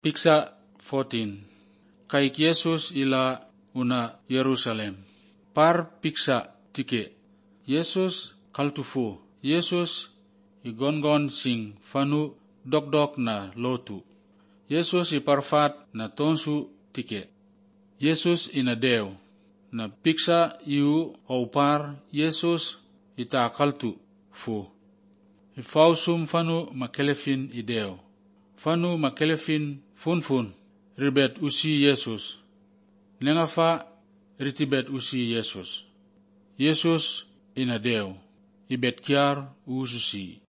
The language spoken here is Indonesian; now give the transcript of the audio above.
Piksa 14. Kaik Yesus ila una Yerusalem. Par piksa 3. Yesus kaltufu. Yesus igongon sing fanu dok na lotu. Yesus iparfat na tonsu 3. Yesus ina Deo. Na piksa iu par Yesus ita kaltu fu. Ifausum fanu makelefin ideo. Fanu makelefin fun ribet usi Yesus. Nengafa ritibet usi Yesus. Yesus ina Deo. Ibet kiar ususi.